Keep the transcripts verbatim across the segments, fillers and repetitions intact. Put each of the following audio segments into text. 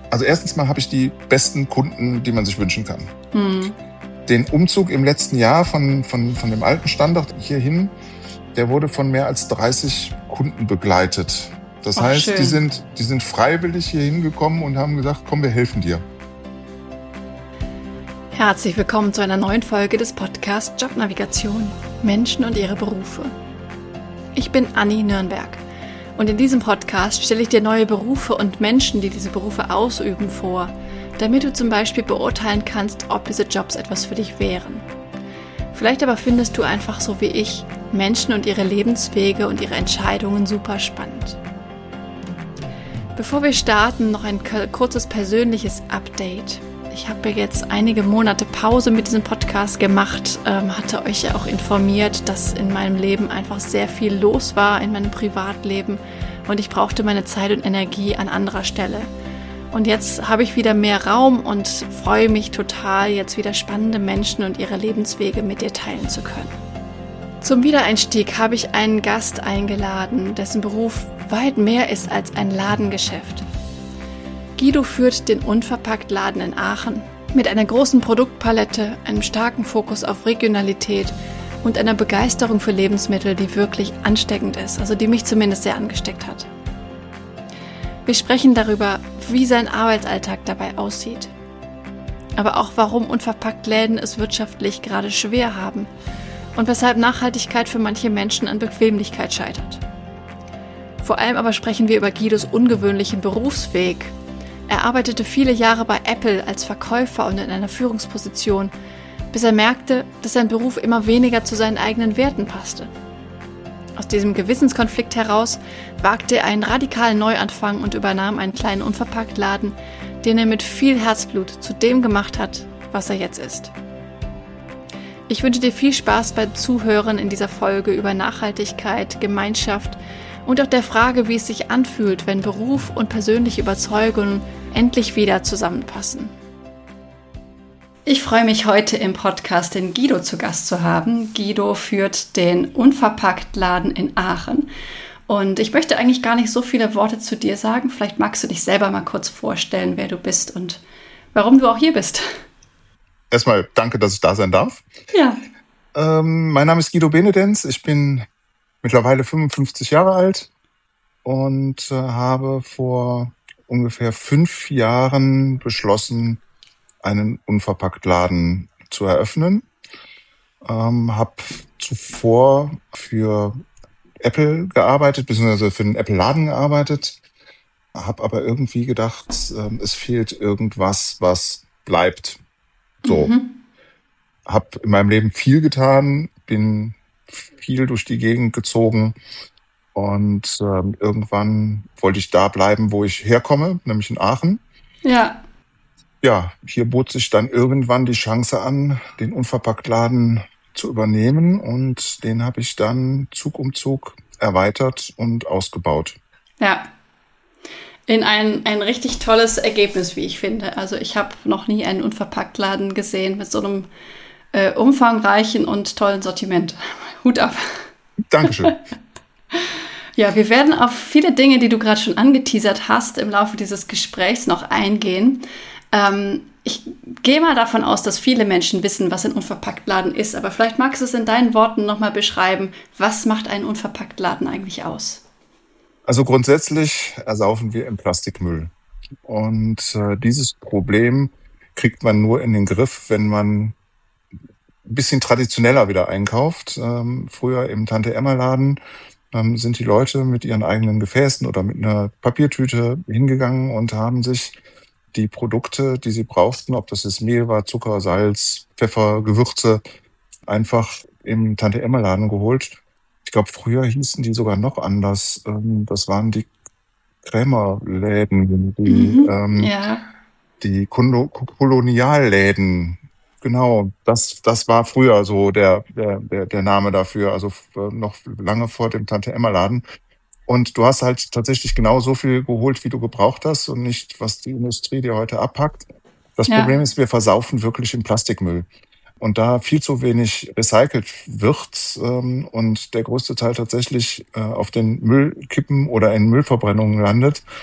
Also erstens mal habe ich die besten Kunden, die man sich wünschen kann. Hm. Den Umzug im letzten Jahr von, von, von dem alten Standort hierhin, der wurde von mehr als dreißig Kunden begleitet. Das Ach, heißt, schön. die sind, die sind freiwillig hier hingekommen und haben gesagt, komm, wir helfen dir. Herzlich willkommen zu einer neuen Folge des Podcasts Jobnavigation – Menschen und ihre Berufe. Ich bin Anni Nürnberg und in diesem Podcast stelle ich dir neue Berufe und Menschen, die diese Berufe ausüben, vor, damit du zum Beispiel beurteilen kannst, ob diese Jobs etwas für dich wären. Vielleicht aber findest du einfach so wie ich Menschen und ihre Lebenswege und ihre Entscheidungen super spannend. Bevor wir starten, noch ein kurzes persönliches Update. Ich habe jetzt einige Monate Pause mit diesem Podcast gemacht, ähm, hatte euch ja auch informiert, dass in meinem Leben einfach sehr viel los war in meinem Privatleben und ich brauchte meine Zeit und Energie an anderer Stelle. Und jetzt habe ich wieder mehr Raum und freue mich total, jetzt wieder spannende Menschen und ihre Lebenswege mit dir teilen zu können. Zum Wiedereinstieg habe ich einen Gast eingeladen, dessen Beruf weit mehr ist als ein Ladengeschäft. Guido führt den Unverpackt-Laden in Aachen mit einer großen Produktpalette, einem starken Fokus auf Regionalität und einer Begeisterung für Lebensmittel, die wirklich ansteckend ist, also die mich zumindest sehr angesteckt hat. Wir sprechen darüber, wie sein Arbeitsalltag dabei aussieht, aber auch warum Unverpackt-Läden es wirtschaftlich gerade schwer haben und weshalb Nachhaltigkeit für manche Menschen an Bequemlichkeit scheitert. Vor allem aber sprechen wir über Guidos ungewöhnlichen Berufsweg. Er arbeitete viele Jahre bei Apple als Verkäufer und in einer Führungsposition, bis er merkte, dass sein Beruf immer weniger zu seinen eigenen Werten passte. Aus diesem Gewissenskonflikt heraus wagte er einen radikalen Neuanfang und übernahm einen kleinen Unverpacktladen, den er mit viel Herzblut zu dem gemacht hat, was er jetzt ist. Ich wünsche dir viel Spaß beim Zuhören in dieser Folge über Nachhaltigkeit, Gemeinschaft und auch der Frage, wie es sich anfühlt, wenn Beruf und persönliche Überzeugungen endlich wieder zusammenpassen. Ich freue mich heute im Podcast den Guido zu Gast zu haben. Guido führt den Unverpackt-Laden in Aachen. Und ich möchte eigentlich gar nicht so viele Worte zu dir sagen. Vielleicht magst du dich selber mal kurz vorstellen, wer du bist und warum du auch hier bist. Erstmal danke, dass ich da sein darf. Ja. Ähm, mein Name ist Guido Benedenz. Ich bin mittlerweile fünfundfünfzig Jahre alt und äh, habe vor ungefähr fünf Jahren beschlossen, einen Unverpacktladen zu eröffnen. Ähm, habe zuvor für Apple gearbeitet, beziehungsweise für den Apple-Laden gearbeitet. Habe aber irgendwie gedacht, äh, es fehlt irgendwas, was bleibt. So. Mhm. Habe in meinem Leben viel getan, bin viel durch die Gegend gezogen und ähm, irgendwann wollte ich da bleiben, wo ich herkomme, nämlich in Aachen. Ja. Ja, hier bot sich dann irgendwann die Chance an, den Unverpacktladen zu übernehmen und den habe ich dann Zug um Zug erweitert und ausgebaut. Ja, in ein, ein richtig tolles Ergebnis, wie ich finde. Also ich habe noch nie einen Unverpacktladen gesehen mit so einem äh, umfangreichen und tollen Sortiment. Hut ab. Dankeschön. Ja, wir werden auf viele Dinge, die du gerade schon angeteasert hast, im Laufe dieses Gesprächs noch eingehen. Ähm, ich gehe mal davon aus, dass viele Menschen wissen, was ein Unverpacktladen ist, aber vielleicht magst du es in deinen Worten nochmal beschreiben. Was macht einen Unverpacktladen eigentlich aus? Also grundsätzlich ersaufen wir im Plastikmüll. Und äh, dieses Problem kriegt man nur in den Griff, wenn man ein bisschen traditioneller wieder einkauft. Ähm, früher im Tante-Emma-Laden ähm, sind die Leute mit ihren eigenen Gefäßen oder mit einer Papiertüte hingegangen und haben sich die Produkte, die sie brauchten, ob das jetzt Mehl war, Zucker, Salz, Pfeffer, Gewürze, einfach im Tante-Emma-Laden geholt. Ich glaube, früher hießen die sogar noch anders. Ähm, das waren die Krämerläden, die, Mhm, ähm, ja. die Kundo- Kolonialläden. Genau, das, das war früher so der, der, der, der Name dafür, also f- noch lange vor dem Tante-Emma-Laden. Und du hast halt tatsächlich genau so viel geholt, wie du gebraucht hast und nicht, was die Industrie dir heute abpackt. Das Ja. Problem ist, wir versaufen wirklich im Plastikmüll. Und da viel zu wenig recycelt wird ähm, und der größte Teil tatsächlich äh, auf den Müllkippen oder in Müllverbrennungen landet,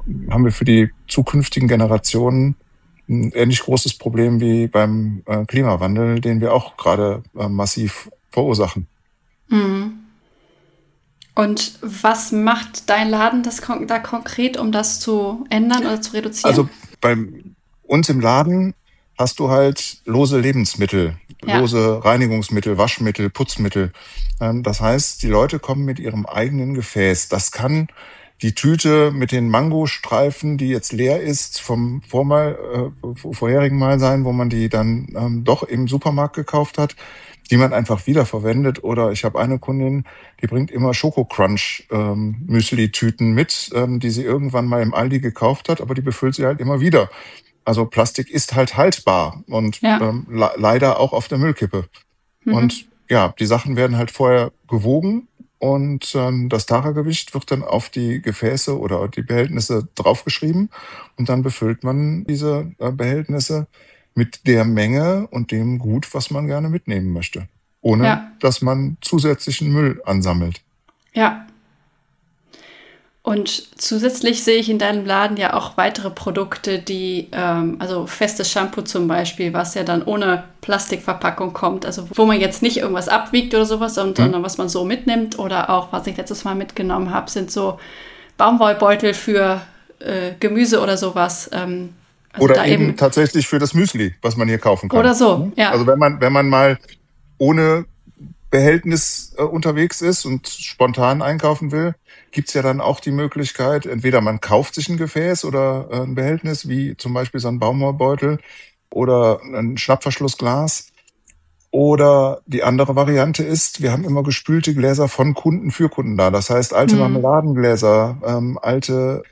haben wir für die zukünftigen Generationen ein ähnlich großes Problem wie beim äh, Klimawandel, den wir auch gerade äh, massiv verursachen. Mhm. Und was macht dein Laden das kon- da konkret, um das zu ändern oder zu reduzieren? Also bei uns im Laden hast du halt lose Lebensmittel, Ja. lose Reinigungsmittel, Waschmittel, Putzmittel. Ähm, das heißt, die Leute kommen mit ihrem eigenen Gefäß. Das kann die Tüte mit den Mangostreifen, die jetzt leer ist, vom vormal, äh, vorherigen Mal sein, wo man die dann ähm, doch im Supermarkt gekauft hat, die man einfach wiederverwendet. Oder ich habe eine Kundin, die bringt immer Schoko-Crunch ähm, Müsli-Tüten mit, ähm, die sie irgendwann mal im Aldi gekauft hat, aber die befüllt sie halt immer wieder. Also Plastik ist halt haltbar und Ja. ähm, le- leider auch auf der Müllkippe. Mhm. Und ja, die Sachen werden halt vorher gewogen und ähm, das Taragewicht wird dann auf die Gefäße oder die Behältnisse draufgeschrieben und dann befüllt man diese äh, Behältnisse mit der Menge und dem Gut, was man gerne mitnehmen möchte, ohne Ja. dass man zusätzlichen Müll ansammelt. Ja. Und zusätzlich sehe ich in deinem Laden ja auch weitere Produkte, die, ähm, also festes Shampoo zum Beispiel, was ja dann ohne Plastikverpackung kommt, also wo man jetzt nicht irgendwas abwiegt oder sowas, sondern Hm? was man so mitnimmt. Oder auch, was ich letztes Mal mitgenommen habe, sind so Baumwollbeutel für äh, Gemüse oder sowas. Ähm, also Oder da eben, eben tatsächlich für das Müsli, was man hier kaufen kann. oder so, ja. Also wenn man, wenn man mal ohne Behältnis äh, unterwegs ist und spontan einkaufen will, gibt's ja dann auch die Möglichkeit, entweder man kauft sich ein Gefäß oder äh, ein Behältnis, wie zum Beispiel so ein Baumwollbeutel oder ein Schnappverschlussglas. Oder die andere Variante ist, wir haben immer gespülte Gläser von Kunden für Kunden da. Das heißt, alte Hm. Marmeladengläser, ähm, alte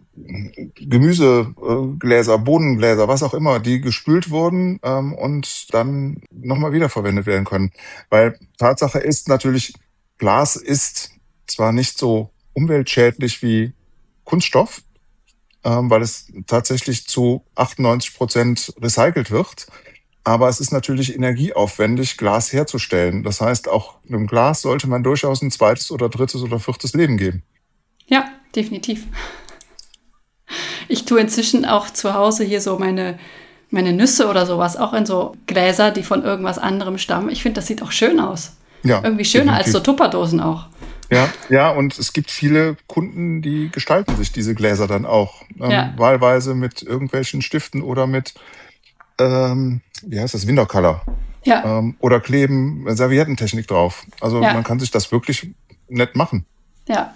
Gemüsegläser, Bohnengläser, was auch immer, die gespült wurden ähm, und dann nochmal wiederverwendet werden können. Weil Tatsache ist natürlich, Glas ist zwar nicht so umweltschädlich wie Kunststoff, ähm, weil es tatsächlich zu achtundneunzig Prozent recycelt wird, aber es ist natürlich energieaufwendig, Glas herzustellen. Das heißt, auch einem Glas sollte man durchaus ein zweites oder drittes oder viertes Leben geben. Ja, definitiv. Ich tue inzwischen auch zu Hause hier so meine, meine Nüsse oder sowas auch in so Gläser, die von irgendwas anderem stammen. Ich finde, das sieht auch schön aus. Ja, Irgendwie schöner definitiv. als so Tupperdosen auch. Ja, ja, und es gibt viele Kunden, die gestalten sich diese Gläser dann auch. Ähm, Ja. Wahlweise mit irgendwelchen Stiften oder mit, ähm, wie heißt das, Wintercolor. Ja, Ähm, oder kleben Serviettentechnik drauf. Also Ja. man kann sich das wirklich nett machen. ja.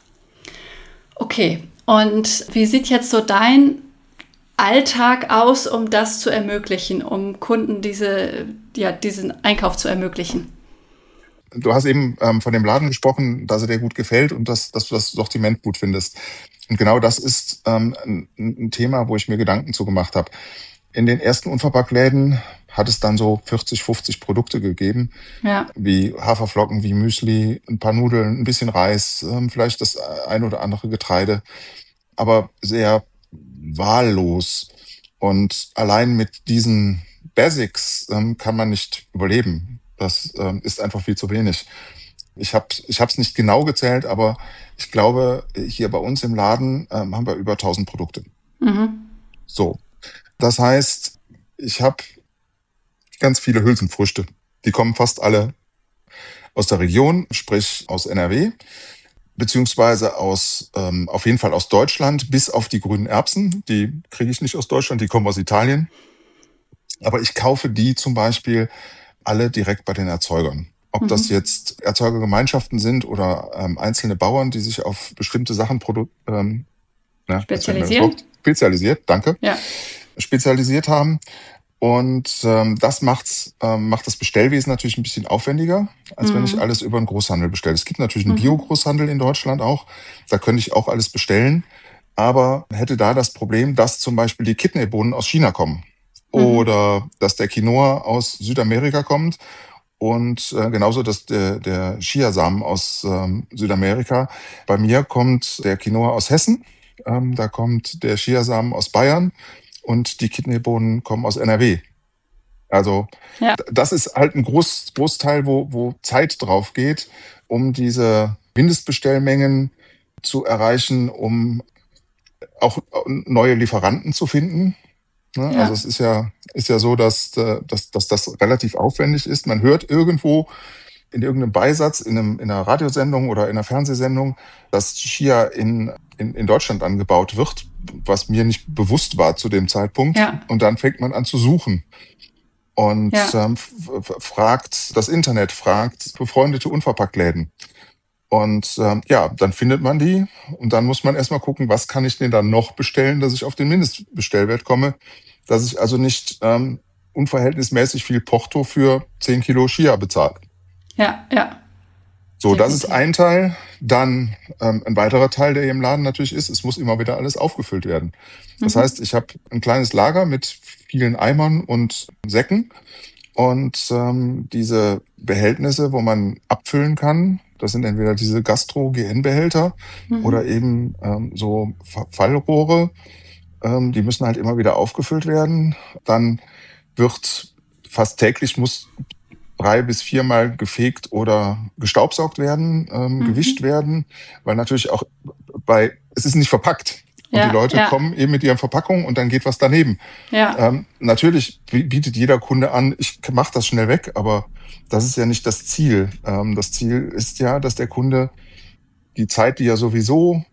Okay. Und wie sieht jetzt so dein Alltag aus, um das zu ermöglichen, um Kunden diese, ja, diesen Einkauf zu ermöglichen? Du hast eben ähm, von dem Laden gesprochen, dass er dir gut gefällt und dass, dass du das Sortiment gut findest. Und genau das ist ähm, ein, ein Thema, wo ich mir Gedanken zu gemacht habe. In den ersten Unverpacktläden hat es dann so vierzig, fünfzig Produkte gegeben, Ja, wie Haferflocken, wie Müsli, ein paar Nudeln, ein bisschen Reis, ähm, vielleicht das ein oder andere Getreide, aber sehr wahllos. Und allein mit diesen Basics ähm, kann man nicht überleben. Das ähm, ist einfach viel zu wenig. Ich habe ich habe es nicht genau gezählt, aber ich glaube, hier bei uns im Laden ähm, haben wir über tausend Produkte. mhm. So, das heißt, ich habe ganz viele Hülsenfrüchte. Die kommen fast alle aus der Region, sprich aus N R W, beziehungsweise aus ähm, auf jeden Fall aus Deutschland, bis auf die grünen Erbsen. Die kriege ich nicht aus Deutschland, die kommen aus Italien. Aber ich kaufe die zum Beispiel alle direkt bei den Erzeugern. Ob Mhm. das jetzt Erzeugergemeinschaften sind oder ähm, einzelne Bauern, die sich auf bestimmte Sachen produ- ähm, na, jetzt fällt mir das Spezialisieren? Wort. Spezialisiert, danke, Ja, spezialisiert haben. Und ähm, das macht's, ähm, macht das Bestellwesen natürlich ein bisschen aufwendiger, als wenn ich Mhm. alles über einen Großhandel bestelle. Es gibt natürlich einen Mhm. Bio-Großhandel in Deutschland auch. Da könnte ich auch alles bestellen. Aber hätte da das Problem, dass zum Beispiel die Kidneybohnen aus China kommen. Mhm. Oder dass der Quinoa aus Südamerika kommt. Und äh, genauso, dass der, der Chiasamen aus ähm, Südamerika. Bei mir kommt der Quinoa aus Hessen. Ähm, da kommt der Chiasamen aus Bayern. Und die Kidneybohnen kommen aus N R W. Also Ja. d- das ist halt ein Groß, Großteil, wo, wo Zeit drauf geht, um diese Mindestbestellmengen zu erreichen, um auch neue Lieferanten zu finden. Ne? Ja. Also es ist ja, ist ja so, dass, dass, dass das relativ aufwendig ist. Man hört irgendwo in irgendeinem Beisatz, in, einem, in einer Radiosendung oder in einer Fernsehsendung, dass Chia in, in, in Deutschland angebaut wird, was mir nicht bewusst war zu dem Zeitpunkt. Ja. Und dann fängt man an zu suchen. Und Ja. ähm, f- fragt, das Internet fragt befreundete Unverpacktläden. Und ähm, ja, dann findet man die und dann muss man erstmal gucken, was kann ich denn dann noch bestellen, dass ich auf den Mindestbestellwert komme, dass ich also nicht ähm, unverhältnismäßig viel Porto für zehn Kilo Chia bezahle. Ja, ja. So, das ist Definitiv. ein Teil. Dann ähm, ein weiterer Teil, der hier im Laden natürlich ist, es muss immer wieder alles aufgefüllt werden. Das Mhm. heißt, ich habe ein kleines Lager mit vielen Eimern und Säcken und ähm, diese Behältnisse, wo man abfüllen kann, das sind entweder diese Gastro-G N-Behälter Mhm. oder eben ähm, so Fa- Fallrohre. Ähm, die müssen halt immer wieder aufgefüllt werden. Dann wird fast täglich muss drei bis viermal gefegt oder gestaubsaugt werden, ähm, Mhm. gewischt werden, weil natürlich auch bei, es ist nicht verpackt. Und Ja, die Leute ja. kommen eben mit ihren Verpackungen und dann geht was daneben. Ja. Ähm, natürlich bietet jeder Kunde an, ich mache das schnell weg, aber das ist ja nicht das Ziel. Ähm, das Ziel ist ja, dass der Kunde die Zeit, die er sowieso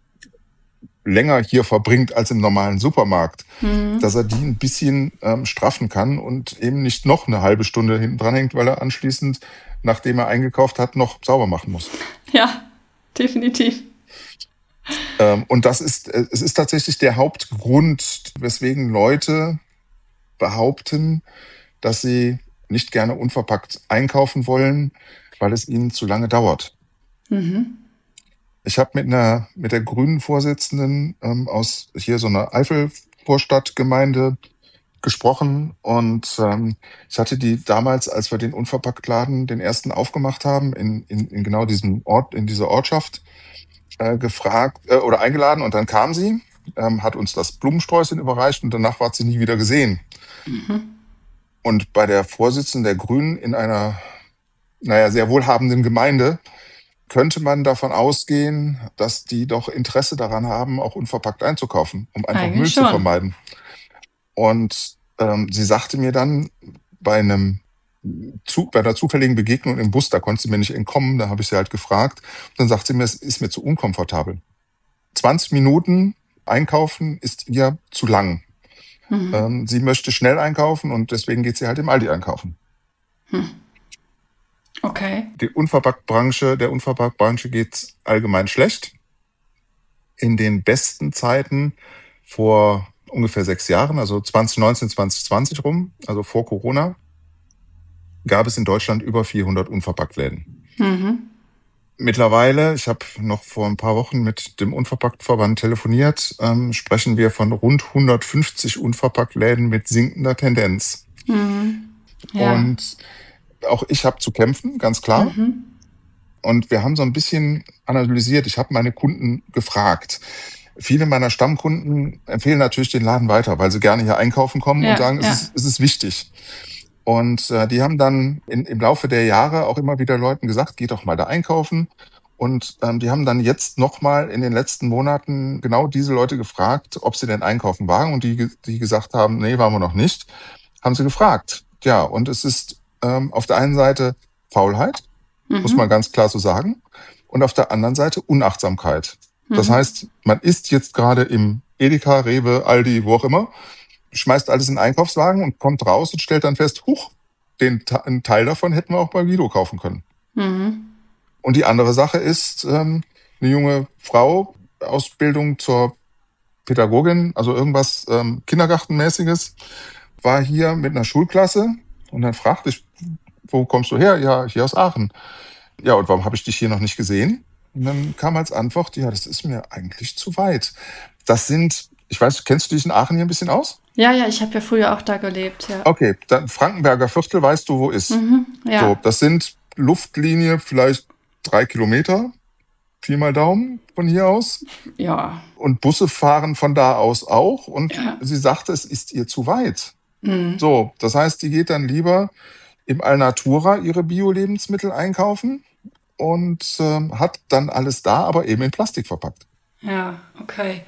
länger hier verbringt als im normalen Supermarkt, Mhm. dass er die ein bisschen ähm, straffen kann und eben nicht noch eine halbe Stunde hinten dran hängt, weil er anschließend, nachdem er eingekauft hat, noch sauber machen muss. Ja, definitiv. Ähm, und das ist, äh, es ist tatsächlich der Hauptgrund, weswegen Leute behaupten, dass sie nicht gerne unverpackt einkaufen wollen, weil es ihnen zu lange dauert. Mhm. Ich habe mit einer mit der grünen Vorsitzenden ähm, aus hier so einer Eifelvorstadtgemeinde gesprochen und ähm, ich hatte die damals, als wir den Unverpacktladen, den ersten aufgemacht haben, in, in, in genau diesem Ort, in dieser Ortschaft, äh, gefragt äh, oder eingeladen und dann kam sie, ähm, hat uns das Blumensträußchen überreicht und danach war sie nie wieder gesehen. Mhm. Und bei der Vorsitzenden der Grünen in einer, naja, sehr wohlhabenden Gemeinde könnte man davon ausgehen, dass die doch Interesse daran haben, auch unverpackt einzukaufen, um einfach Eigentlich Müll schon. zu vermeiden. Und ähm, sie sagte mir dann bei einem zu, bei einer zufälligen Begegnung im Bus, da konnte sie mir nicht entkommen, da habe ich sie halt gefragt. Und dann sagt sie mir, es ist mir zu unkomfortabel. zwanzig Minuten einkaufen ist ihr zu lang. Mhm. Ähm, sie möchte schnell einkaufen und deswegen geht sie halt im Aldi einkaufen. Hm. Okay. Die Unverpacktbranche, der Unverpacktbranche geht's allgemein schlecht. In den besten Zeiten vor ungefähr sechs Jahren, also zwanzig neunzehn, zwanzig zwanzig rum, also vor Corona, gab es in Deutschland über vierhundert Unverpacktläden. Mhm. Mittlerweile, ich habe noch vor ein paar Wochen mit dem Unverpacktverband telefoniert, ähm, sprechen wir von rund hundertfünfzig Unverpacktläden mit sinkender Tendenz. Mhm. Ja. Und auch ich habe zu kämpfen, ganz klar. Mhm. Und wir haben so ein bisschen analysiert. Ich habe meine Kunden gefragt. Viele meiner Stammkunden empfehlen natürlich den Laden weiter, weil sie gerne hier einkaufen kommen Ja, und sagen, ja. es ist, es ist wichtig. Und äh, die haben dann in, im Laufe der Jahre auch immer wieder Leuten gesagt, geht doch mal da einkaufen. Und ähm, die haben dann jetzt nochmal in den letzten Monaten genau diese Leute gefragt, ob sie denn einkaufen waren. Und die, die gesagt haben, nee, waren wir noch nicht, haben sie gefragt. Ja, und es ist ähm, auf der einen Seite Faulheit, Mhm. muss man ganz klar so sagen, und auf der anderen Seite Unachtsamkeit. Das Mhm. heißt, man ist jetzt gerade im Edeka, Rewe, Aldi, wo auch immer, schmeißt alles in den Einkaufswagen und kommt raus und stellt dann fest, huch, den Te- einen Teil davon hätten wir auch bei Guido kaufen können. Mhm. Und die andere Sache ist, ähm, eine junge Frau, Ausbildung zur Pädagogin, also irgendwas ähm, Kindergartenmäßiges, war hier mit einer Schulklasse und dann fragte ich, wo kommst du her? Ja, hier aus Aachen. Ja, und warum habe ich dich hier noch nicht gesehen? Und dann kam als Antwort, ja, das ist mir eigentlich zu weit. Das sind, ich weiß, kennst du dich in Aachen hier ein bisschen aus? Ja, ja, ich habe ja früher auch da gelebt, ja. Okay, dann Frankenberger Viertel, weißt du, wo ist. Mhm. Ja. So, das sind Luftlinie vielleicht drei Kilometer, Pi mal Daumen von hier aus. Ja. Und Busse fahren von da aus auch. Und Ja. sie sagte, es ist ihr zu weit. Mhm. So, das heißt, die geht dann lieber im Alnatura ihre Bio-Lebensmittel einkaufen und ähm, hat dann alles da, aber eben in Plastik verpackt. Ja, okay.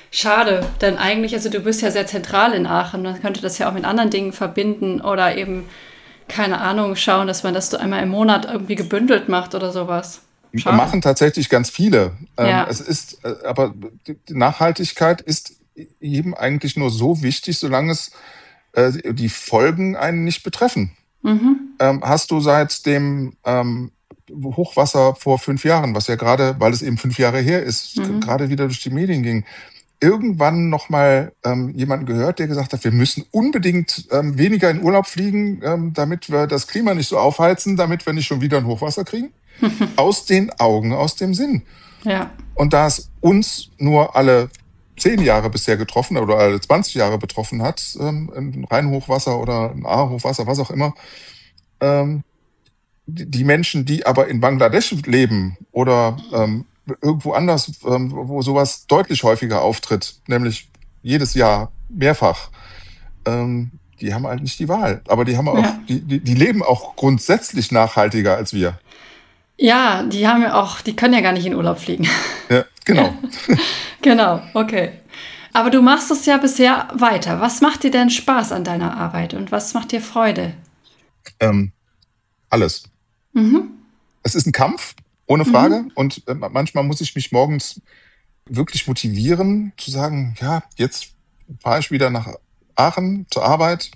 Schade, denn eigentlich, also du bist ja sehr zentral in Aachen, man könnte das ja auch mit anderen Dingen verbinden oder eben, keine Ahnung, schauen, dass man das so einmal im Monat irgendwie gebündelt macht oder sowas. Schade. Machen tatsächlich ganz viele. Ja. Ähm, es ist, äh, aber die Nachhaltigkeit ist jedem eigentlich nur so wichtig, solange es äh, die Folgen einen nicht betreffen. Mhm. Ähm, hast du seit dem ähm, Hochwasser vor fünf Jahren, was ja gerade, weil es eben fünf Jahre her ist, Mhm. gerade wieder durch die Medien ging, irgendwann noch mal ähm, jemanden gehört, der gesagt hat, wir müssen unbedingt ähm, weniger in Urlaub fliegen, ähm, damit wir das Klima nicht so aufheizen, damit wir nicht schon wieder ein Hochwasser kriegen? Aus den Augen, aus dem Sinn. Ja. Und da es uns nur alle zehn Jahre bisher getroffen oder alle zwanzig Jahre betroffen hat, ähm, ein Rheinhochwasser oder ein Ahrhochwasser, was auch immer, ähm, die, die Menschen, die aber in Bangladesch leben oder ähm, irgendwo anders, ähm, wo sowas deutlich häufiger auftritt, nämlich jedes Jahr mehrfach, ähm, die haben halt nicht die Wahl. Aber die haben auch, Ja. die, die, die leben auch grundsätzlich nachhaltiger als wir. Ja, die haben ja auch, die können ja gar nicht in Urlaub fliegen. Ja, genau. Genau, okay. Aber du machst es ja bisher weiter. Was macht dir denn Spaß an deiner Arbeit und was macht dir Freude? Ähm, alles. Mhm. Es ist ein Kampf, ohne Frage. Mhm. Und äh, manchmal muss ich mich morgens wirklich motivieren, zu sagen, ja, jetzt fahre ich wieder nach Aachen zur Arbeit.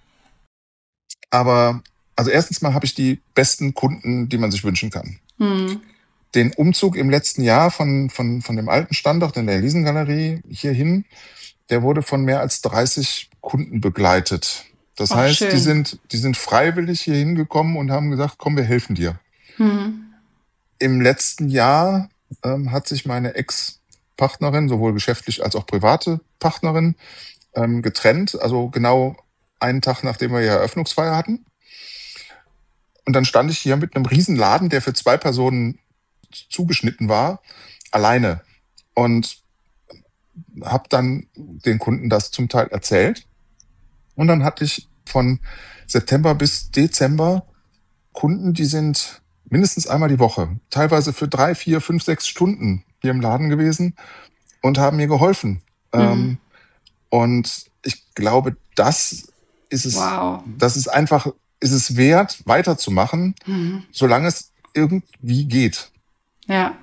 Aber also erstens mal habe ich die besten Kunden, die man sich wünschen kann. Mhm. Den Umzug im letzten Jahr von, von, von dem alten Standort in der Eliesengalerie hierhin, der wurde von mehr als dreißig Kunden begleitet. Das Ach, heißt, schön. die sind, die sind freiwillig hier hingekommen und haben gesagt, komm, wir helfen dir. Mhm. Im letzten Jahr ähm, hat sich meine Ex-Partnerin, sowohl geschäftlich als auch private Partnerin, ähm, getrennt. Also genau einen Tag, nachdem wir ja Eröffnungsfeier hatten. Und dann stand ich hier mit einem Riesenladen, der für zwei Personen zugeschnitten war, alleine. Und habe dann den Kunden das zum Teil erzählt. Und dann hatte ich von September bis Dezember Kunden, die sind mindestens einmal die Woche, teilweise für drei, vier, fünf, sechs Stunden hier im Laden gewesen und haben mir geholfen. Mhm. Ähm, und ich glaube, das ist es, wow. das ist einfach, ist es wert, weiterzumachen, mhm. solange es irgendwie geht. Ja.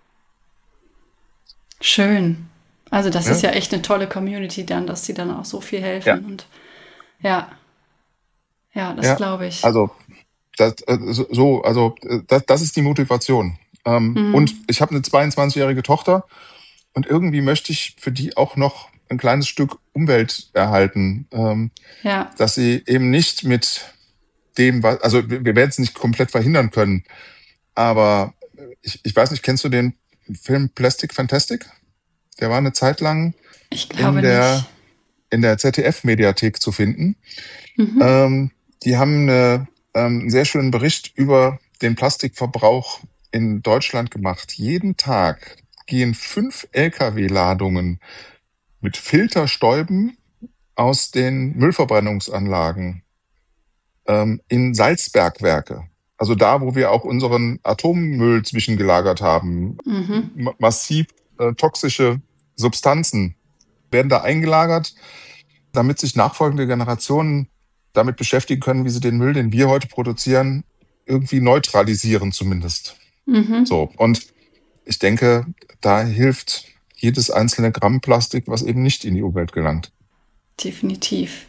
Schön. Also das ja. ist ja echt eine tolle Community dann, dass die dann auch so viel helfen. Ja. Und ja, ja, das ja, glaube ich. Also das, so, also das, das ist die Motivation. Ähm, mhm. Und ich habe eine zweiundzwanzigjährige Tochter und irgendwie möchte ich für die auch noch ein kleines Stück Umwelt erhalten, ähm, ja. dass sie eben nicht mit dem, was, also wir, wir werden es nicht komplett verhindern können, aber ich, ich weiß nicht, kennst du den Film Plastic Fantastic? Der war eine Zeit lang ich glaube in der nicht. in der Z D F-Mediathek zu finden. Mhm. Ähm, die haben eine, ähm, einen sehr schönen Bericht über den Plastikverbrauch in Deutschland gemacht. Jeden Tag gehen fünf L K W-Ladungen mit Filterstäuben aus den Müllverbrennungsanlagen ähm, in Salzbergwerke. Also da, wo wir auch unseren Atommüll zwischengelagert haben. Mhm. M- massiv äh, toxische Substanzen werden da eingelagert, damit sich nachfolgende Generationen damit beschäftigen können, wie sie den Müll, den wir heute produzieren, irgendwie neutralisieren zumindest. Mhm. So. Und ich denke, da hilft jedes einzelne Gramm Plastik, was eben nicht in die Umwelt gelangt. Definitiv.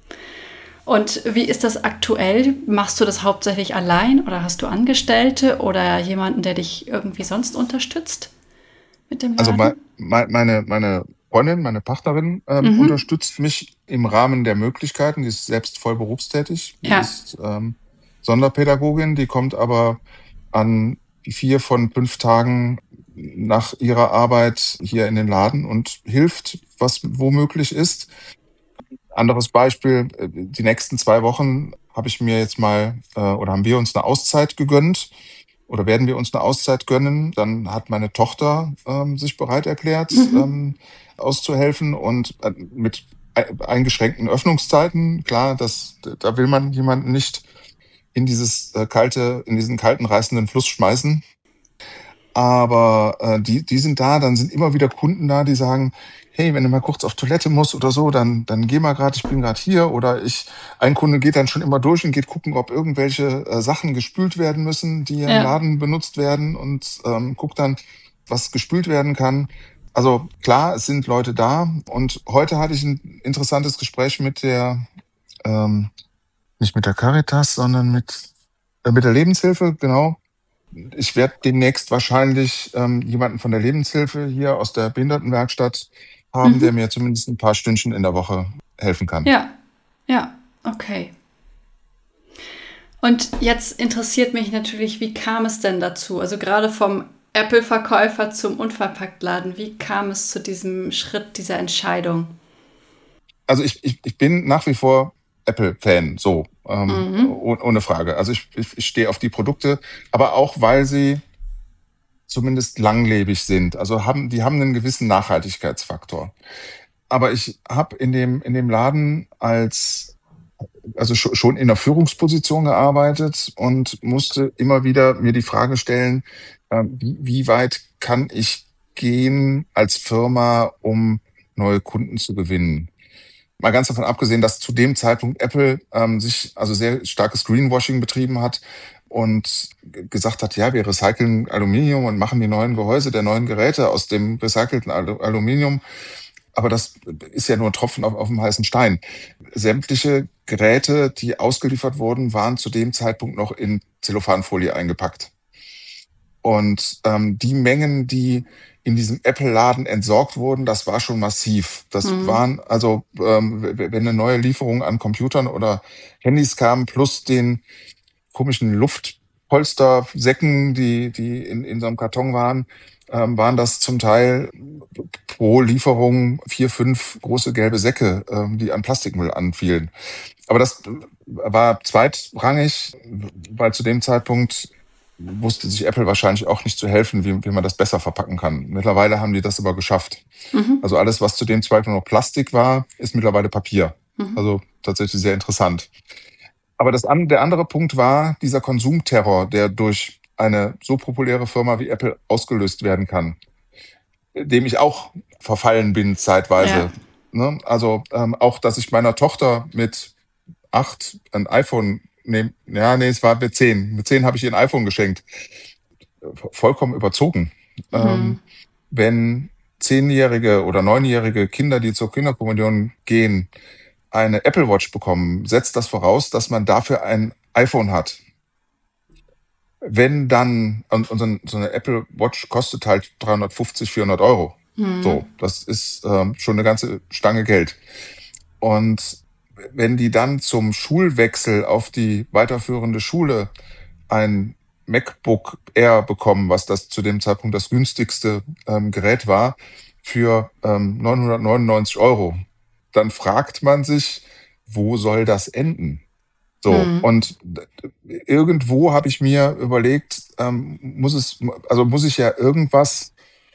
Und wie ist das aktuell? Machst du das hauptsächlich allein oder hast du Angestellte oder jemanden, der dich irgendwie sonst unterstützt mit dem Laden? Also me- me- meine, meine Freundin, meine Partnerin ähm, Mhm. unterstützt mich im Rahmen der Möglichkeiten. Die ist selbst voll berufstätig. Die Ja. ist ähm, Sonderpädagogin. Die kommt aber an vier von fünf Tagen nach ihrer Arbeit hier in den Laden und hilft, was womöglich ist. Anderes Beispiel, die nächsten zwei Wochen habe ich mir jetzt mal, äh, oder haben wir uns eine Auszeit gegönnt oder werden wir uns eine Auszeit gönnen. Dann hat meine Tochter ähm, sich bereit erklärt, Mhm. ähm, auszuhelfen und äh, mit eingeschränkten Öffnungszeiten. Klar, das, da will man jemanden nicht in dieses äh, kalte, in diesen kalten, reißenden Fluss schmeißen. Aber äh, die, die sind da, dann sind immer wieder Kunden da, die sagen, hey, wenn du mal kurz auf Toilette musst oder so, dann, dann geh mal gerade, ich bin gerade hier. Oder ich, ein Kunde geht dann schon immer durch und geht gucken, ob irgendwelche äh, Sachen gespült werden müssen, die im Ja. Laden benutzt werden, und ähm, guckt dann, was gespült werden kann. Also klar, es sind Leute da. Und heute hatte ich ein interessantes Gespräch mit der, ähm, nicht mit der Caritas, sondern mit, äh, mit der Lebenshilfe, genau. Ich werde demnächst wahrscheinlich ähm, jemanden von der Lebenshilfe hier aus der Behindertenwerkstatt haben, Mhm. der mir zumindest ein paar Stündchen in der Woche helfen kann. Ja, ja, okay. Und jetzt interessiert mich natürlich, wie kam es denn dazu? Also gerade vom Apple-Verkäufer zum Unverpacktladen, wie kam es zu diesem Schritt, dieser Entscheidung? Also ich, ich, ich bin nach wie vor Apple-Fan, so, ähm, Mhm. oh, ohne Frage. Also ich, ich, ich stehe auf die Produkte, aber auch, weil sie zumindest langlebig sind. Also haben, die haben einen gewissen Nachhaltigkeitsfaktor. Aber ich habe in dem, in dem Laden als, also sch- schon in der Führungsposition gearbeitet und musste immer wieder mir die Frage stellen, äh, wie, wie weit kann ich gehen als Firma, um neue Kunden zu gewinnen? Mal ganz davon abgesehen, dass zu dem Zeitpunkt Apple ähm, sich also sehr starkes Greenwashing betrieben hat und g- gesagt hat, ja, wir recyceln Aluminium und machen die neuen Gehäuse der neuen Geräte aus dem recycelten Alu- Aluminium. Aber das ist ja nur ein Tropfen auf, auf dem heißen Stein. Sämtliche Geräte, die ausgeliefert wurden, waren zu dem Zeitpunkt noch in Zellophanfolie eingepackt. Und ähm, die Mengen, die in diesem Apple-Laden entsorgt wurden, das war schon massiv. Das Mhm. waren also, ähm, w- w- wenn eine neue Lieferung an Computern oder Handys kam, plus den komischen Luftpolstersäcken, die, die in, in so einem Karton waren, ähm, waren das zum Teil pro Lieferung vier, fünf große gelbe Säcke, ähm, die an Plastikmüll anfielen. Aber das war zweitrangig, weil zu dem Zeitpunkt wusste sich Apple wahrscheinlich auch nicht zu helfen, wie, wie man das besser verpacken kann. Mittlerweile haben die das aber geschafft. Mhm. Also alles, was zu dem Zeitpunkt noch Plastik war, ist mittlerweile Papier. Mhm. Also tatsächlich sehr interessant. Aber das an, der andere Punkt war dieser Konsumterror, der durch eine so populäre Firma wie Apple ausgelöst werden kann, dem ich auch verfallen bin zeitweise. Ja. Ne? Also ähm, auch, dass ich meiner Tochter mit acht ein iPhone nehme, ja, nee, es war mit zehn. Mit zehn habe ich ihr ein iPhone geschenkt. Vollkommen überzogen. Mhm. Ähm, wenn zehnjährige oder neunjährige Kinder, die zur Kinderkommunion gehen, eine Apple Watch bekommen, setzt das voraus, dass man dafür ein iPhone hat. Wenn dann, und, und so ein- so eine Apple Watch kostet halt dreihundertfünfzig, vierhundert Euro. Mhm. So, das ist ähm, schon eine ganze Stange Geld. Und wenn die dann zum Schulwechsel auf die weiterführende Schule ein MacBook Air bekommen, was das zu dem Zeitpunkt das günstigste ähm, Gerät war, für ähm, neunhundertneunundneunzig Euro, dann fragt man sich, wo soll das enden? So, Mhm. und irgendwo habe ich mir überlegt, ähm, muss es, also muss ich ja irgendwas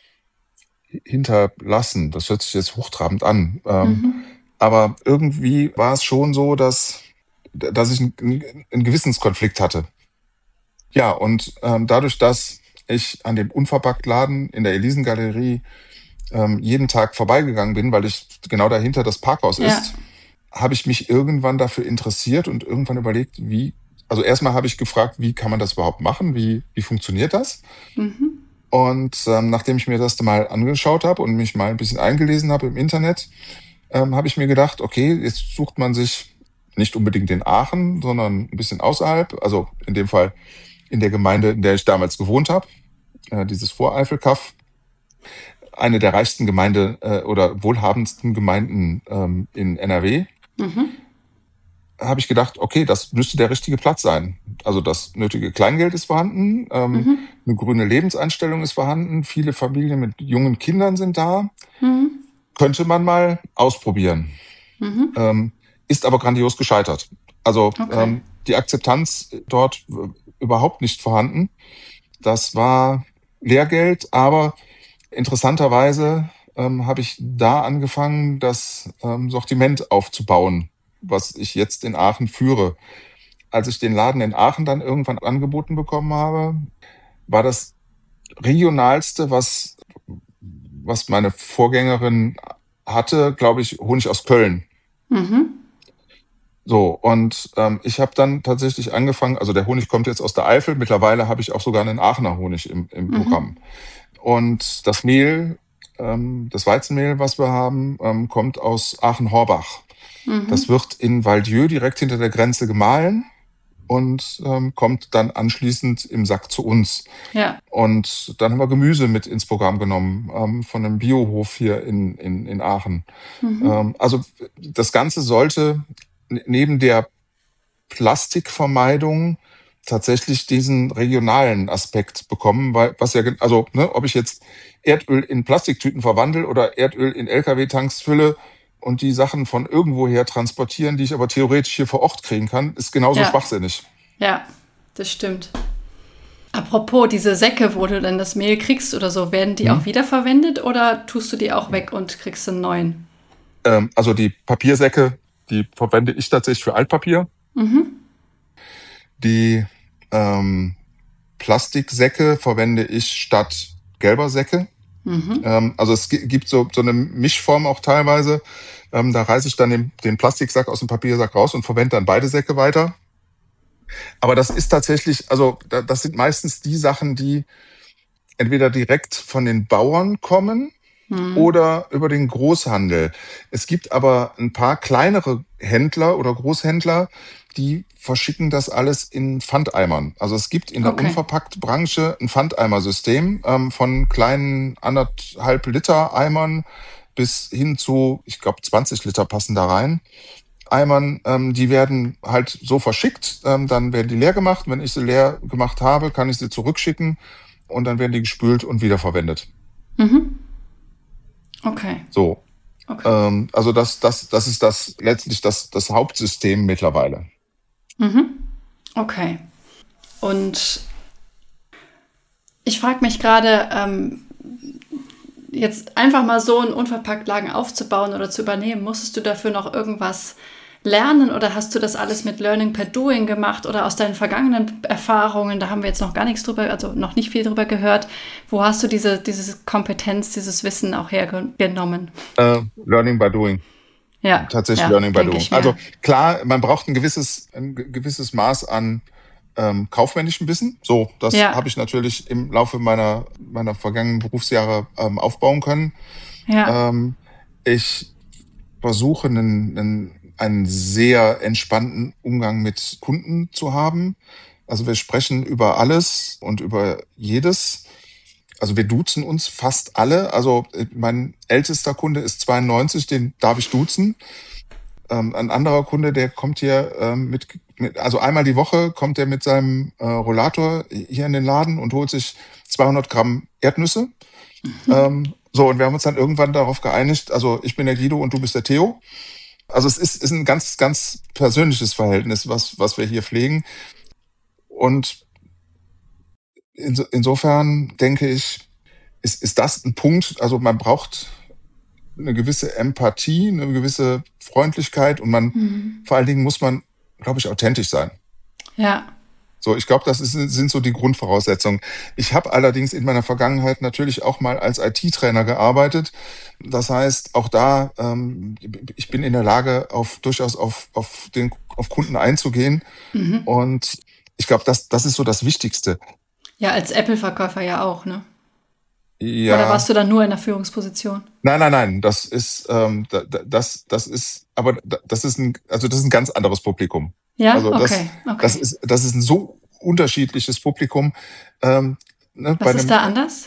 hinterlassen. Das hört sich jetzt hochtrabend an. Ähm, Mhm. aber irgendwie war es schon so, dass, dass ich einen, einen Gewissenskonflikt hatte. Ja, und ähm, dadurch, dass ich an dem Unverpacktladen in der Elisengalerie ähm, jeden Tag vorbeigegangen bin, weil ich genau dahinter das Parkhaus Ja. ist, habe ich mich irgendwann dafür interessiert und irgendwann überlegt, wie, also erstmal habe ich gefragt, wie kann man das überhaupt machen? Wie, wie funktioniert das? Mhm. Und ähm, nachdem ich mir das mal angeschaut habe und mich mal ein bisschen eingelesen habe im Internet, ähm, habe ich mir gedacht, okay, jetzt sucht man sich nicht unbedingt in Aachen, sondern ein bisschen außerhalb, also in dem Fall in der Gemeinde, in der ich damals gewohnt habe, äh, dieses Voreifelkaff, eine der reichsten Gemeinde äh, oder wohlhabendsten Gemeinden ähm, in N R W, Mhm. habe ich gedacht, okay, das müsste der richtige Platz sein. Also das nötige Kleingeld ist vorhanden, ähm, Mhm. eine grüne Lebenseinstellung ist vorhanden, viele Familien mit jungen Kindern sind da. Mhm. Könnte man mal ausprobieren. Mhm. Ähm, ist aber grandios gescheitert. Also Okay. ähm, die Akzeptanz dort äh, überhaupt nicht vorhanden. Das war Lehrgeld, aber interessanterweise ähm, habe ich da angefangen, das ähm, Sortiment aufzubauen, was ich jetzt in Aachen führe. Als ich den Laden in Aachen dann irgendwann angeboten bekommen habe, war das regionalste, was, was meine Vorgängerin hatte, glaube ich, Honig aus Köln. Mhm. So, und ähm, ich habe dann tatsächlich angefangen, also der Honig kommt jetzt aus der Eifel, mittlerweile habe ich auch sogar einen Aachener Honig im, im mhm. Programm. Und das Mehl, ähm, das Weizenmehl, was wir haben, ähm, kommt aus Aachen-Horbach. Mhm. Das wird in Valdieu direkt hinter der Grenze gemahlen und ähm, kommt dann anschließend im Sack zu uns. Ja. Und dann haben wir Gemüse mit ins Programm genommen, ähm, von einem Biohof hier in, in, in Aachen. Mhm. Ähm, also das Ganze sollte neben der Plastikvermeidung tatsächlich diesen regionalen Aspekt bekommen, weil was ja, also ne, ob ich jetzt Erdöl in Plastiktüten verwandle oder Erdöl in L K W-Tanks fülle und die Sachen von irgendwoher transportieren, die ich aber theoretisch hier vor Ort kriegen kann, ist genauso ja. schwachsinnig. Ja, das stimmt. Apropos diese Säcke, wo du dann das Mehl kriegst oder so, werden die hm. auch wiederverwendet oder tust du die auch weg und kriegst einen neuen? Ähm, also die Papiersäcke, die verwende ich tatsächlich für Altpapier. Mhm. Die ähm, Plastiksäcke verwende ich statt gelber Säcke. Mhm. Ähm, also es gibt so, so eine Mischform auch teilweise. Ähm, da reiße ich dann den, den Plastiksack aus dem Papiersack raus und verwende dann beide Säcke weiter. Aber das ist tatsächlich, also das sind meistens die Sachen, die entweder direkt von den Bauern kommen mhm. oder über den Großhandel. Es gibt aber ein paar kleinere Händler oder Großhändler, die verschicken das alles in Pfandeimern. Also es gibt in der okay. Unverpackt-Branche ein Pfandeimersystem ähm, von kleinen anderthalb Liter Eimern bis hin zu, ich glaube, zwanzig Liter passen da rein. Eimern, ähm, die werden halt so verschickt, ähm, dann werden die leer gemacht. Wenn ich sie leer gemacht habe, kann ich sie zurückschicken und dann werden die gespült und wiederverwendet. Mhm. Okay. So. Okay. Ähm, also das, das, das ist das letztlich das, das Hauptsystem mittlerweile. Mhm. Okay. Und ich frage mich gerade, ähm, jetzt einfach mal so einen Unverpacktladen aufzubauen oder zu übernehmen, musstest du dafür noch irgendwas lernen oder hast du das alles mit Learning per Doing gemacht oder aus deinen vergangenen Erfahrungen? Da haben wir jetzt noch gar nichts drüber, also noch nicht viel drüber gehört. Wo hast du diese, diese Kompetenz, dieses Wissen auch hergenommen? Uh, learning by Doing. Ja, tatsächlich ja, Learning by Doing. Also klar, man braucht ein gewisses, ein gewisses Maß an ähm, kaufmännischem Wissen. So, das ja. habe ich natürlich im Laufe meiner meiner vergangenen Berufsjahre ähm, aufbauen können. Ja. Ähm, ich versuche einen, einen einen sehr entspannten Umgang mit Kunden zu haben. Also wir sprechen über alles und über jedes. Also wir duzen uns fast alle. Also mein ältester Kunde ist zweiundneunzig, den darf ich duzen. Ähm, ein anderer Kunde, der kommt hier ähm, mit, mit, also einmal die Woche kommt er mit seinem äh, Rollator hier in den Laden und holt sich zweihundert Gramm Erdnüsse. Mhm. Ähm, so, und wir haben uns dann irgendwann darauf geeinigt, also ich bin der Guido und du bist der Theo. Also es ist, ist ein ganz, ganz persönliches Verhältnis, was, was wir hier pflegen. Und inso, insofern denke ich, ist, ist das ein Punkt, also man braucht eine gewisse Empathie, eine gewisse Freundlichkeit und man, mhm. vor allen Dingen muss man, glaube ich, authentisch sein. Ja. So, ich glaube, das ist, sind so die Grundvoraussetzungen. Ich habe allerdings in meiner Vergangenheit natürlich auch mal als I T-Trainer gearbeitet. Das heißt, auch da, ähm, ich bin in der Lage, auf durchaus auf, auf den auf Kunden einzugehen. Mhm. Und ich glaube, das, das ist so das Wichtigste. Ja, als Apple-Verkäufer ja auch, ne? Ja. Oder warst du dann nur in der Führungsposition? Nein, nein, nein. Das ist, ähm, das, das ist, aber das ist ein, also das ist ein ganz anderes Publikum. Ja, also das, okay, okay. Das ist, das ist ein so unterschiedliches Publikum. Ähm, ne, Was ist einem, da anders?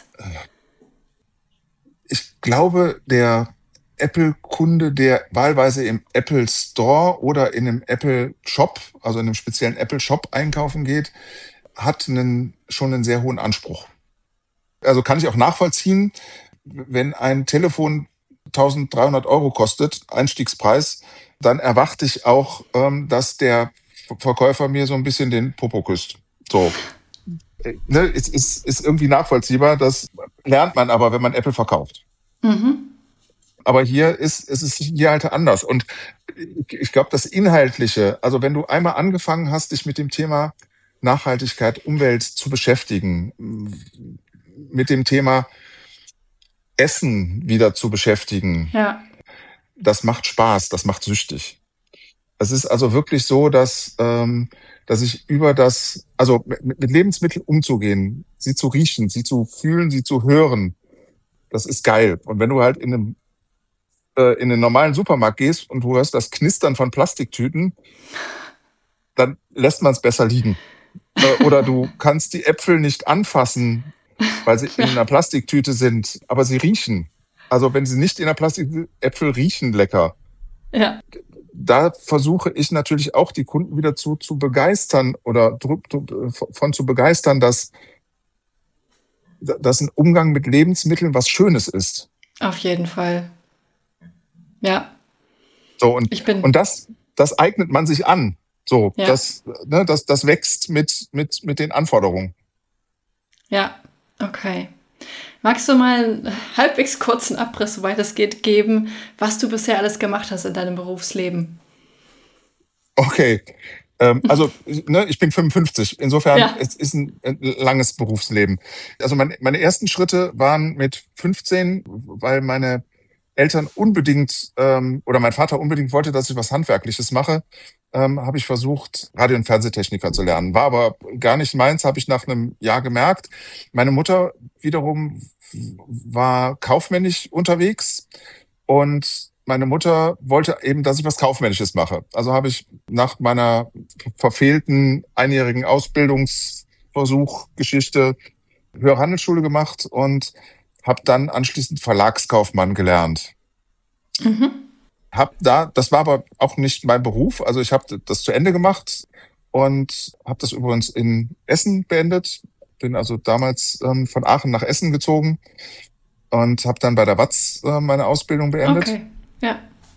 Ich glaube, der Apple-Kunde, der wahlweise im Apple Store oder in einem Apple Shop, also in einem speziellen Apple Shop einkaufen geht, hat einen, schon einen sehr hohen Anspruch. Also kann ich auch nachvollziehen, wenn ein Telefon eintausenddreihundert Euro kostet, Einstiegspreis, dann erwarte ich auch, ähm, dass der Verkäufer mir so ein bisschen den Popo küsst. So. Ne, ist, ist, ist irgendwie nachvollziehbar. Das lernt man aber, wenn man Apple verkauft. Mhm. Aber hier ist, ist es hier halt anders. Und ich glaube, das Inhaltliche, also wenn du einmal angefangen hast, dich mit dem Thema Nachhaltigkeit, Umwelt zu beschäftigen, mit dem Thema Essen wieder zu beschäftigen. Ja. Das macht Spaß, das macht süchtig. Es ist also wirklich so, dass, ähm, dass ich über das, also mit, mit Lebensmitteln umzugehen, sie zu riechen, sie zu fühlen, sie zu hören, das ist geil. Und wenn du halt in einem äh, in den normalen Supermarkt gehst und du hörst das Knistern von Plastiktüten, dann lässt man es besser liegen. Äh, oder du kannst die Äpfel nicht anfassen, weil sie in einer Plastiktüte sind, aber sie riechen. Also wenn sie nicht in der Plastiktüte, Äpfel riechen lecker. Ja. Da versuche ich natürlich auch die Kunden wieder zu, zu begeistern oder von zu begeistern, dass, dass ein Umgang mit Lebensmitteln was Schönes ist. Auf jeden Fall. Ja. So, und, ich bin und das, das eignet man sich an. So, ja. das, ne, das, das wächst mit, mit, mit den Anforderungen. Ja, okay. Magst du mal einen halbwegs kurzen Abriss, soweit es geht, geben, was du bisher alles gemacht hast in deinem Berufsleben? Okay. Ähm, also, ne, ich bin fünfundfünfzig. Insofern, ja. es ist ein, ein langes Berufsleben. Also meine, meine ersten Schritte waren mit fünfzehn, weil meine Eltern unbedingt ähm, oder mein Vater unbedingt wollte, dass ich was Handwerkliches mache, ähm, habe ich versucht, Radio- und Fernsehtechniker zu lernen. War aber gar nicht meins, habe ich nach einem Jahr gemerkt. Meine Mutter wiederum war kaufmännisch unterwegs und meine Mutter wollte eben, dass ich was Kaufmännisches mache. Also habe ich nach meiner verfehlten einjährigen Ausbildungsversuch, Geschichte, Höhere Handelsschule gemacht und habe dann anschließend Verlagskaufmann gelernt. Mhm. Hab da, das war aber auch nicht mein Beruf. Also ich habe das zu Ende gemacht und habe das übrigens in Essen beendet. Bin also damals ähm, von Aachen nach Essen gezogen und habe dann bei der W A Z äh, meine Ausbildung beendet. Okay, ja.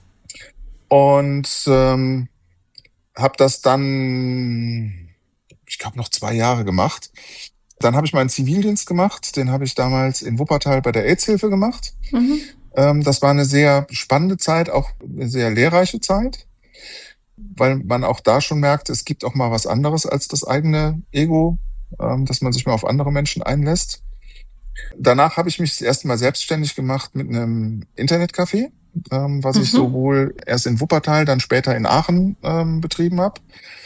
Und ähm, habe das dann, ich glaube, noch zwei Jahre gemacht. Dann habe ich meinen Zivildienst gemacht. Den habe ich damals in Wuppertal bei der AIDS-Hilfe gemacht. Mhm. Ähm, das war eine sehr spannende Zeit, auch eine sehr lehrreiche Zeit, weil man auch da schon merkt, es gibt auch mal was anderes als das eigene Ego, ähm, dass man sich mal auf andere Menschen einlässt. Danach habe ich mich das erste Mal selbstständig gemacht mit einem Internetcafé, ähm, was mhm. ich sowohl erst in Wuppertal, dann später in Aachen ähm, betrieben habe.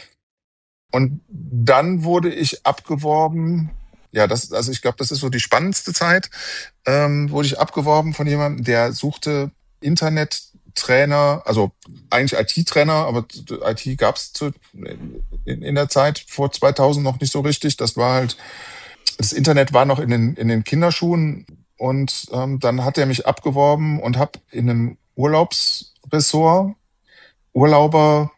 Und dann wurde ich abgeworben, ja, das, also ich glaube, das ist so die spannendste Zeit, ähm, wurde ich abgeworben von jemandem, der suchte Internettrainer, also eigentlich I T-Trainer, aber I T gab es in, in der Zeit vor zweitausend noch nicht so richtig. Das war halt, das Internet war noch in den, in den Kinderschuhen und ähm, dann hat er mich abgeworben und habe in einem Urlaubsressort Urlauber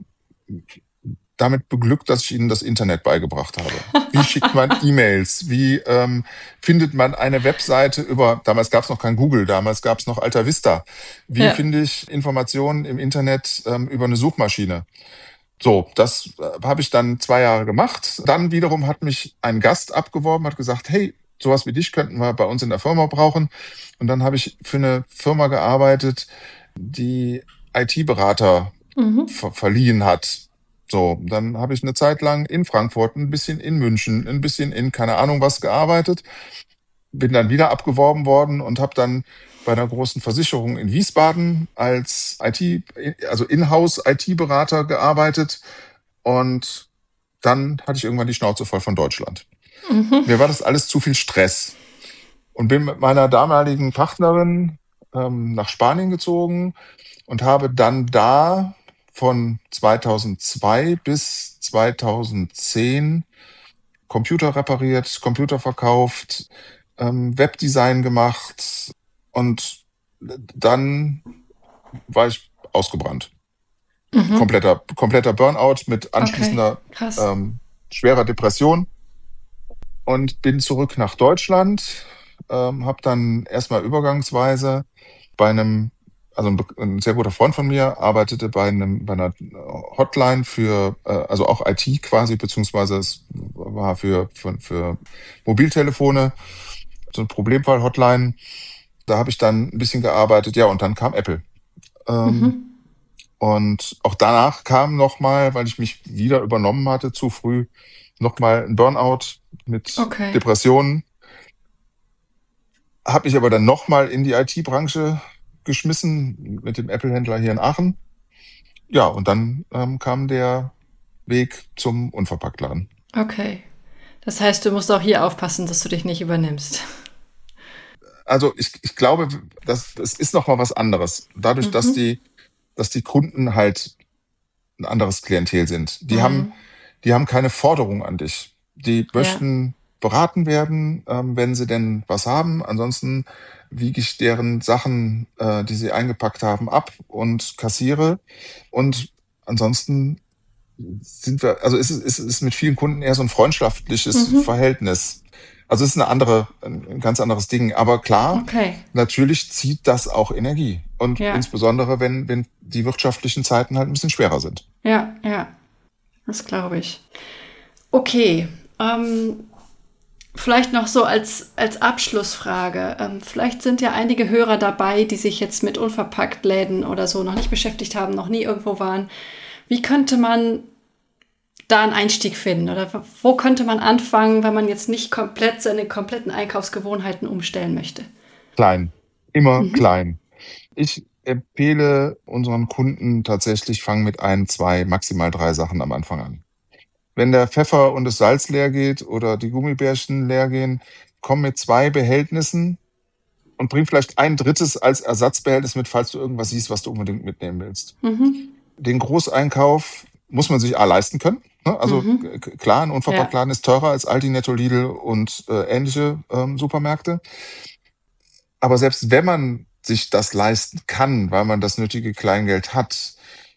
damit beglückt, dass ich ihnen das Internet beigebracht habe. Wie schickt man E-Mails? Wie ähm, findet man eine Webseite über, damals gab es noch kein Google, damals gab es noch Alta Vista. Wie ja. finde ich Informationen im Internet ähm, über eine Suchmaschine? So, das äh, habe ich dann zwei Jahre gemacht. Dann wiederum hat mich ein Gast abgeworben, hat gesagt, hey, sowas wie dich könnten wir bei uns in der Firma brauchen. Und dann habe ich für eine Firma gearbeitet, die I T-Berater mhm. ver- verliehen hat. So, dann habe ich eine Zeit lang in Frankfurt, ein bisschen in München, ein bisschen in keine Ahnung was gearbeitet. Bin dann wieder abgeworben worden und habe dann bei einer großen Versicherung in Wiesbaden als I T, also Inhouse-I T-Berater gearbeitet. Und dann hatte ich irgendwann die Schnauze voll von Deutschland. Mhm. Mir war das alles zu viel Stress. Und bin mit meiner damaligen Partnerin ähm, nach Spanien gezogen und habe dann da von zweitausendzwei bis zweitausendzehn Computer repariert, Computer verkauft, ähm, Webdesign gemacht und dann war ich ausgebrannt. Mhm. Kompletter, kompletter Burnout mit anschließender okay. ähm, schwerer Depression und bin zurück nach Deutschland, ähm, habe dann erstmal übergangsweise bei einem Also ein, ein sehr guter Freund von mir arbeitete bei einem bei einer Hotline für, also auch I T quasi, beziehungsweise es war für, für, für Mobiltelefone, so ein Problemfall-Hotline. Da habe ich dann ein bisschen gearbeitet, ja, und dann kam Apple. Ähm, mhm. Und auch danach kam nochmal, weil ich mich wieder übernommen hatte, zu früh, nochmal ein Burnout mit okay. Depressionen. habe ich aber dann nochmal in die I T-Branche geschmissen mit dem Apple-Händler hier in Aachen. Ja, und dann ähm, kam der Weg zum Unverpacktladen. Okay. Das heißt, du musst auch hier aufpassen, dass du dich nicht übernimmst. Also ich, ich glaube, das, das ist noch mal was anderes. Dadurch, mhm. dass die, dass die Kunden halt ein anderes Klientel sind. Die mhm. haben, die haben keine Forderung an dich. Die möchten ja. beraten werden, ähm, wenn sie denn was haben. Ansonsten wiege ich deren Sachen, äh, die sie eingepackt haben, ab und kassiere. Und ansonsten sind wir, also es ist, es ist mit vielen Kunden eher so ein freundschaftliches mhm. Verhältnis. Also es ist eine andere, ein ganz anderes Ding. Aber klar, okay. natürlich zieht das auch Energie. Und ja. insbesondere, wenn, wenn die wirtschaftlichen Zeiten halt ein bisschen schwerer sind. Ja, ja. Das glaube ich. Okay. Ähm, vielleicht noch so als, als Abschlussfrage. Ähm, vielleicht sind ja einige Hörer dabei, die sich jetzt mit Unverpacktläden oder so noch nicht beschäftigt haben, noch nie irgendwo waren. Wie könnte man da einen Einstieg finden? Oder wo könnte man anfangen, wenn man jetzt nicht komplett seine kompletten Einkaufsgewohnheiten umstellen möchte? Klein. Immer mhm. klein. Ich empfehle unseren Kunden tatsächlich, fangen mit ein, zwei, maximal drei Sachen am Anfang an. Wenn der Pfeffer und das Salz leer geht oder die Gummibärchen leer gehen, komm mit zwei Behältnissen und bring vielleicht ein drittes als Ersatzbehältnis mit, falls du irgendwas siehst, was du unbedingt mitnehmen willst. Mhm. Den Großeinkauf muss man sich A leisten können. Ne? Also mhm. k- klar, ein Unverpacktladen ja. ist teurer als Aldi, Netto, Lidl und äh, ähnliche ähm, Supermärkte. Aber selbst wenn man sich das leisten kann, weil man das nötige Kleingeld hat,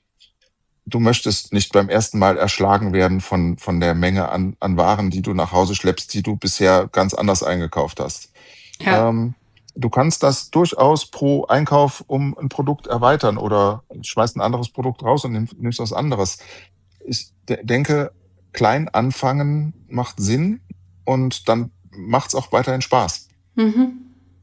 du möchtest nicht beim ersten Mal erschlagen werden von, von der Menge an, an Waren, die du nach Hause schleppst, die du bisher ganz anders eingekauft hast. Ja. Ähm, du kannst das durchaus pro Einkauf um ein Produkt erweitern oder schmeißt ein anderes Produkt raus und nimm, nimmst was anderes. Ich de- denke, klein anfangen macht Sinn und dann macht's auch weiterhin Spaß. Mhm.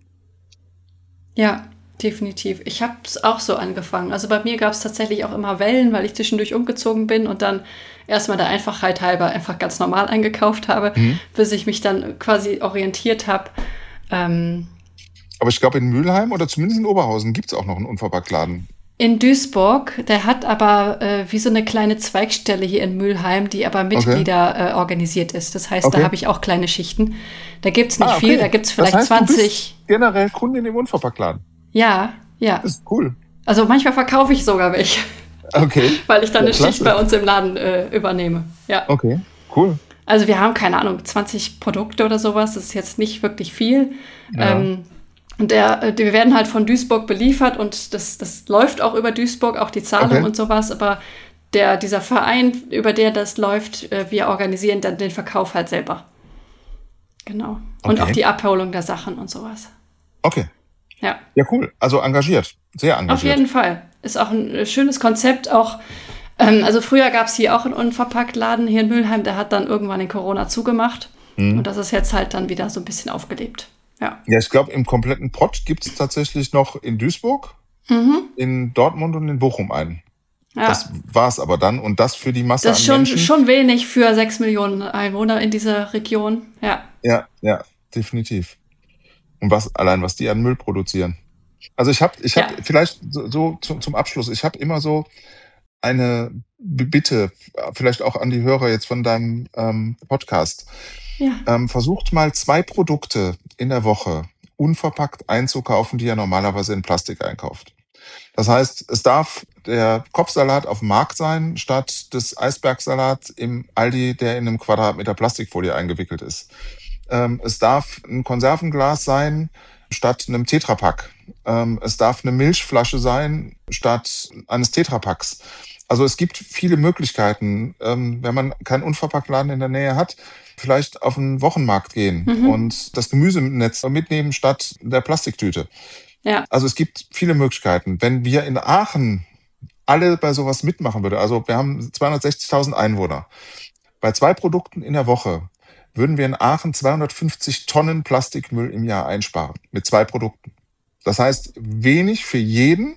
Ja, definitiv. Ich habe es auch so angefangen. Also bei mir gab es tatsächlich auch immer Wellen, weil ich zwischendurch umgezogen bin und dann erstmal der Einfachheit halber einfach ganz normal eingekauft habe, mhm. bis ich mich dann quasi orientiert habe. Ähm, Aber ich glaube, in Mülheim oder zumindest in Oberhausen gibt es auch noch einen Unverpacktladen. In Duisburg, der hat aber äh, wie so eine kleine Zweigstelle hier in Mülheim, die aber Mitglieder okay. äh, organisiert ist. Das heißt, okay. da habe ich auch kleine Schichten. Da gibt es nicht ah, okay. viel, da gibt es vielleicht das heißt, zwanzig. Du bist generell Kundin im Unverpacktladen. Ja, ja. Das ist cool. Also manchmal verkaufe ich sogar welche. Okay. Weil ich dann ja, eine klasse. Schicht bei uns im Laden äh, übernehme. Ja. Okay, cool. Also wir haben, keine Ahnung, zwanzig Produkte oder sowas. Das ist jetzt nicht wirklich viel. Ja. Ähm, Und der, wir werden halt von Duisburg beliefert und das, das läuft auch über Duisburg, auch die Zahlung okay. und sowas. Aber der, dieser Verein, über der das läuft, wir organisieren dann den Verkauf halt selber. Genau. Und okay. auch die Abholung der Sachen und sowas. Okay. Ja. Ja, cool. Also engagiert. Sehr engagiert. Auf jeden Fall. Ist auch ein schönes Konzept. Auch, ähm, also früher gab es hier auch einen Unverpacktladen hier in Mülheim. Der hat dann irgendwann in Corona zugemacht. Mhm. Und das ist jetzt halt dann wieder so ein bisschen aufgelebt. Ja. ja, ich glaube, im kompletten Pott gibt es tatsächlich noch in Duisburg, mhm. in Dortmund und in Bochum einen. Ja. Das war es aber dann. Und das für die Masse das ist an schon, Menschen. schon wenig für sechs Millionen Einwohner in dieser Region. Ja, ja, ja, definitiv. Und was allein, was die an Müll produzieren. Also ich habe, ich habe ja. vielleicht so, so zum, zum Abschluss, ich habe immer so eine Bitte, vielleicht auch an die Hörer jetzt von deinem ähm, Podcast. Ja. Ähm, versucht mal zwei Produkte in der Woche unverpackt einzukaufen, die ihr normalerweise in Plastik einkauft. Das heißt, es darf der Kopfsalat auf dem Markt sein, statt des Eisbergsalats im Aldi, der in einem Quadratmeter Plastikfolie eingewickelt ist. Ähm, es darf ein Konservenglas sein, statt einem Tetrapack. Ähm, es darf eine Milchflasche sein, statt eines Tetrapacks. Also es gibt viele Möglichkeiten, ähm, wenn man keinen Unverpacktladen in der Nähe hat, vielleicht auf den Wochenmarkt gehen mhm. und das Gemüsenetz mitnehmen statt der Plastiktüte. Ja. Also es gibt viele Möglichkeiten. Wenn wir in Aachen alle bei sowas mitmachen würden, also wir haben zweihundertsechzigtausend Einwohner, bei zwei Produkten in der Woche würden wir in Aachen zweihundertfünfzig Tonnen Plastikmüll im Jahr einsparen mit zwei Produkten. Das heißt, wenig für jeden,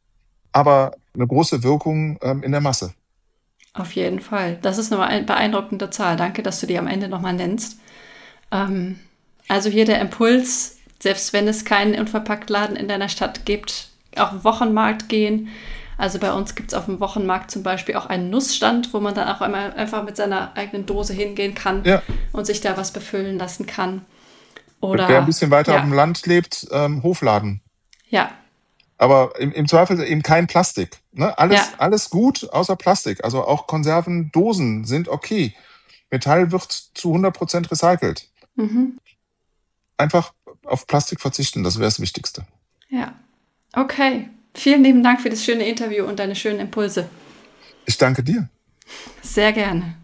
aber eine große Wirkung ähm, in der Masse. Auf jeden Fall. Das ist eine beeindruckende Zahl. Danke, dass du die am Ende nochmal nennst. Ähm, also hier der Impuls, Selbst wenn es keinen Unverpacktladen in deiner Stadt gibt, auf den Wochenmarkt gehen. Also bei uns gibt es auf dem Wochenmarkt zum Beispiel auch einen Nussstand, wo man dann auch einmal einfach mit seiner eigenen Dose hingehen kann ja. und sich da was befüllen lassen kann. Oder wer ein bisschen weiter ja. auf dem Land lebt, ähm, Hofladen. Ja. Aber im, im Zweifel eben kein Plastik. Ne? Alles, ja. alles gut, außer Plastik. Also auch Konservendosen sind okay. Metall wird zu hundert Prozent recycelt. Mhm. Einfach auf Plastik verzichten, das wäre das Wichtigste. Ja, okay. Vielen lieben Dank für das schöne Interview und deine schönen Impulse. Ich danke dir. Sehr gerne.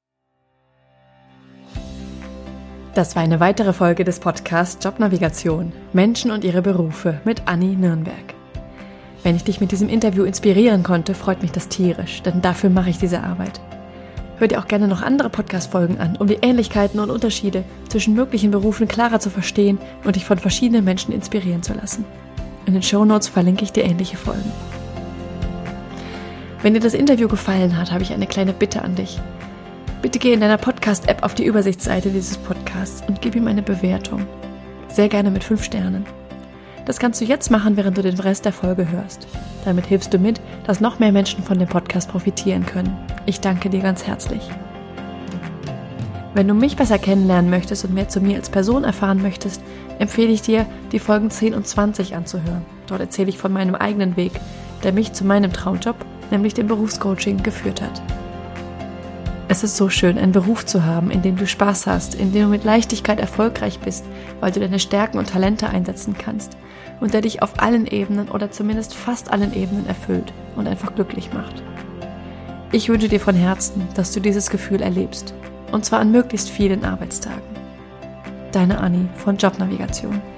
Das war eine weitere Folge des Podcasts Jobnavigation – Menschen und ihre Berufe mit Anni Nürnberg. Wenn ich dich mit diesem Interview inspirieren konnte, freut mich das tierisch, denn dafür mache ich diese Arbeit. Hör dir auch gerne noch andere Podcast-Folgen an, um die Ähnlichkeiten und Unterschiede zwischen möglichen Berufen klarer zu verstehen und dich von verschiedenen Menschen inspirieren zu lassen. In den Shownotes verlinke ich dir ähnliche Folgen. Wenn dir das Interview gefallen hat, habe ich eine kleine Bitte an dich. Bitte geh in deiner Podcast-App auf die Übersichtsseite dieses Podcasts und gib ihm eine Bewertung. Sehr gerne mit fünf Sternen. Das kannst du jetzt machen, während du den Rest der Folge hörst. Damit hilfst du mit, dass noch mehr Menschen von dem Podcast profitieren können. Ich danke dir ganz herzlich. Wenn du mich besser kennenlernen möchtest und mehr zu mir als Person erfahren möchtest, empfehle ich dir, die Folgen zehn und zwanzig anzuhören. Dort erzähle ich von meinem eigenen Weg, der mich zu meinem Traumjob, nämlich dem Berufscoaching, geführt hat. Es ist so schön, einen Beruf zu haben, in dem du Spaß hast, in dem du mit Leichtigkeit erfolgreich bist, weil du deine Stärken und Talente einsetzen kannst und der dich auf allen Ebenen oder zumindest fast allen Ebenen erfüllt und einfach glücklich macht. Ich wünsche dir von Herzen, dass du dieses Gefühl erlebst, und zwar an möglichst vielen Arbeitstagen. Deine Anni von Jobnavigation.